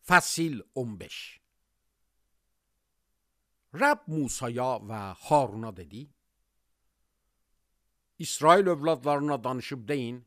Fəsil 15. Rəbb Musaya və Haruna dedi: İsrail övladlarına danışıb deyin,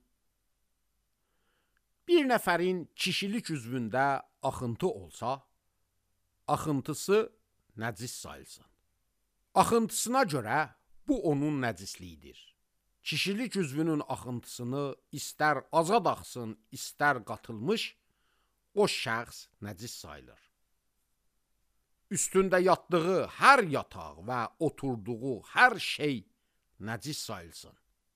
bir nəfərin kişilik üzvündə axıntı olsa, axıntısı nəcis sayılsın. Axıntısına görə bu onun nəcisliyidir. Kişilik üzvünün axıntısını istər azad axsın, istər qatılmış, o şəxs nəcis sayılır. Üstündə yatdığı hər yataq və oturduğu hər şey nəcis sayılsın.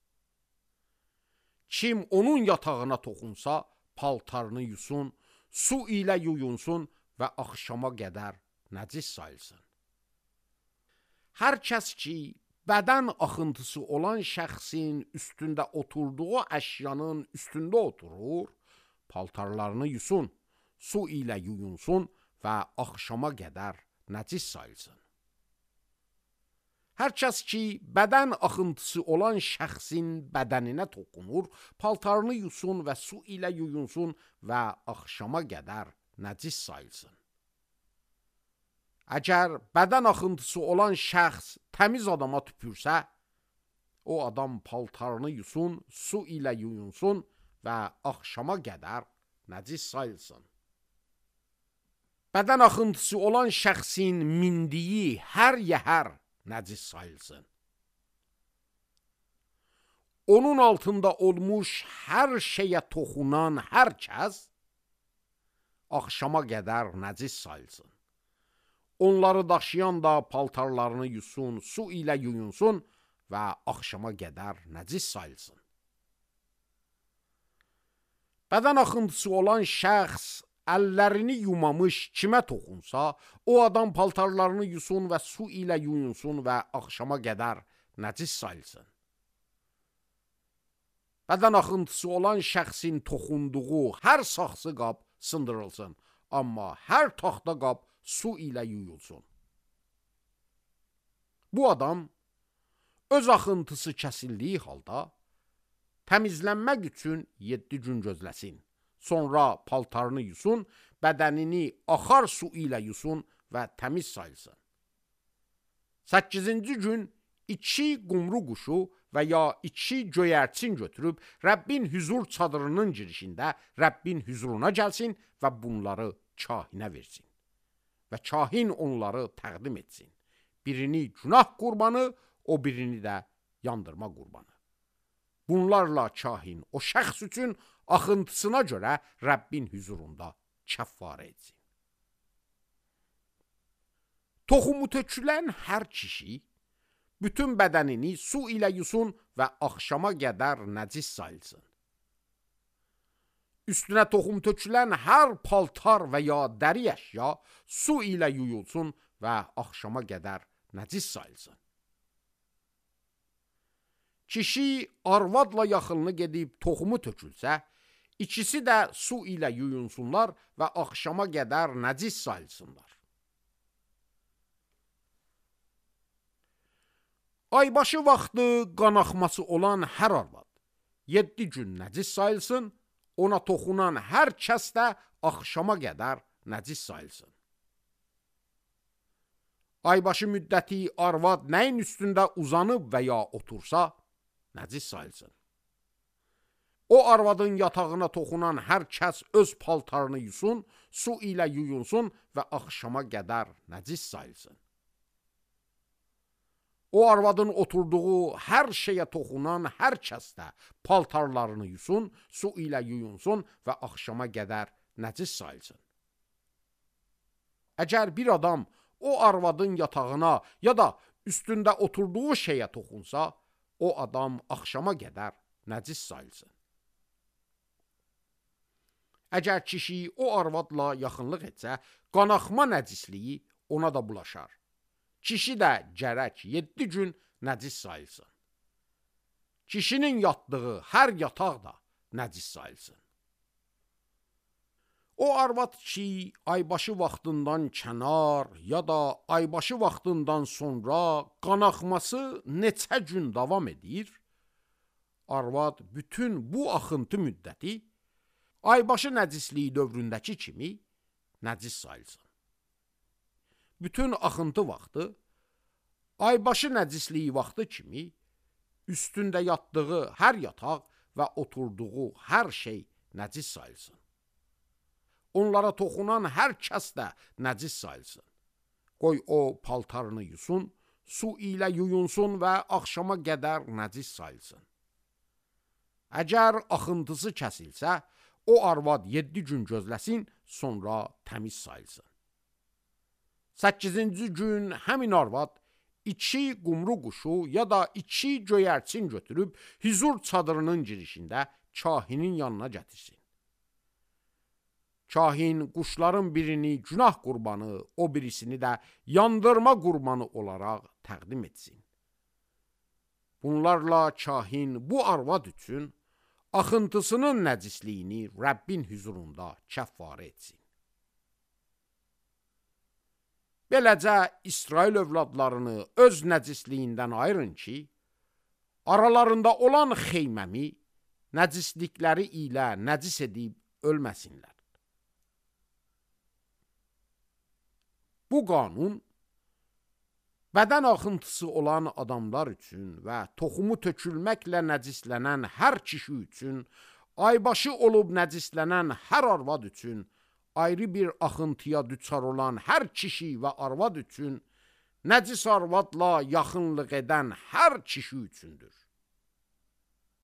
Kim onun yatağına toxunsa, paltarını yusun, su ilə yuyunsun və axşama qədər nəcis sayılsın. Hər kəs ki, bədən axıntısı olan şəxsin üstündə oturduğu əşyanın üstündə oturur, paltarlarını yusun, su ilə yuyunsun və axşama qədər nəcis sayılsın. Hər kəs ki, bədən axıntısı olan şəxsin bədəninə toxunur, paltarını yusun və su ilə yuyunsun və axşama qədər nəcis sayılsın. Əgər bədən axıntısı olan şəxs təmiz adama tüpürsə, o adam paltarını yusun, su ilə yuyunsun və axşama qədər nəcis sayılsın. Bədən axıntısı olan şəxsin mindiyi hər yəhər nəcis sayılsın. Onun altında olmuş hər şeyə toxunan hər kəs axşama qədər nəcis sayılsın. Onları daşıyan da paltarlarını yusun, su ilə yuyunsun və axşama qədər nəcis sayılsın. Bədən axıntısı olan şəxs əllərini yumamış kimə toxunsa, o adam paltarlarını yusun və su ilə yuyunsun və axşama qədər nəcis sayılsın. Bədən axıntısı olan şəxsin toxunduğu hər saxsı qab sındırılsın, amma hər taxta qab su ilə yuyulsun. Bu adam öz axıntısı kəsildiyi halda təmizlənmək üçün 7 gün gözləsin. Sonra paltarını yusun, bədənini axar su ilə yusun və təmiz sayılsın. 8-ci gün 2 qumru quşu və ya 2 göyərçin götürüb Rəbbin hüzur çadırının girişində Rəbbin hüzuruna gəlsin və bunları kahinə versin. Və kahin onları təqdim etsin. Birini günah qurbanı, o birini də yandırma qurbanı. Bunlarla kahin o şəxs üçün axıntısına görə Rəbbin hüzurunda kəffarə etsin. Toxumu tökülən hər kişi bütün bədənini su ilə yusun və axşama qədər nəcis sayılsın. Üstünə toxum tökülən hər paltar və ya dəri əşya su ilə yuyulsun və axşama qədər nəcis sayılsın. Kişi arvadla yaxınını gedib toxumu tökülsə, ikisi də su ilə yuyunsunlar və axşama qədər nəcis sayılsınlar. Aybaşı vaxtı qanaxması olan hər arvad 7 gün nəcis sayılsın, ona toxunan hər kəs də axşama qədər nəcis sayılsın. Aybaşı müddəti arvad nəyin üstündə uzanıb və ya otursa, nəcis sayılsın. O arvadın yatağına toxunan hər kəs öz paltarını yusun, su ilə yuyunsun və axşama qədər nəcis sayılsın. O arvadın oturduğu hər şeyə toxunan hər kəs də paltarlarını yusun, su ilə yuyunsun və axşama qədər nəcis sayılsın. Əgər bir adam o arvadın yatağına ya da üstündə oturduğu şeyə toxunsa, o adam axşama qədər nəcis sayılsın. Əgər kişi o arvadla yaxınlıq etsə, qanaxma nəcisliyi ona da bulaşar. Kişi də gərək 7 gün nəcis sayılsın. Kişinin yatdığı hər yataq da nəcis sayılsın. O arvad ki, aybaşı vaxtından kənar ya da aybaşı vaxtından sonra qanaxması neçə gün davam edir, arvad bütün bu axıntı müddəti aybaşı nəcisliyi dövründəki kimi nəcis sayılsın. Bütün axıntı vaxtı, aybaşı nəcisliyi vaxtı kimi, üstündə yatdığı hər yataq və oturduğu hər şey nəcis sayılsın. Onlara toxunan hər kəs də nəcis sayılsın. Qoy o paltarını yusun, su ilə yuyunsun və axşama qədər nəcis sayılsın. Əgər axıntısı kəsilsə, o arvad 7 gün gözləsin, sonra təmiz sayılsın. 8-ci gün həmin arvad 2 qumru quşu ya da 2 göyərçin götürüb hüzur çadırının girişində kahinin yanına gətirsin. Kahin quşların birini günah qurbanı, o birisini də yandırma qurbanı olaraq təqdim etsin. Bunlarla kahin bu arvad üçün axıntısının nəcisliyini Rəbbin hüzurunda kəffarə etsin. Beləcə İsrail övladlarını öz nəcisliyindən ayırın ki, aralarında olan xeyməmi nəcislikləri ilə nəcis edib ölməsinlər. Bu qanun, bədən axıntısı olan adamlar üçün və toxumu tökülməklə nəcislənən hər kişi üçün, aybaşı olub nəcislənən hər arvad üçün, ayrı bir axıntıya düçar olan hər kişi və arvad üçün, nəcis arvadla yaxınlıq edən hər kişi üçündür.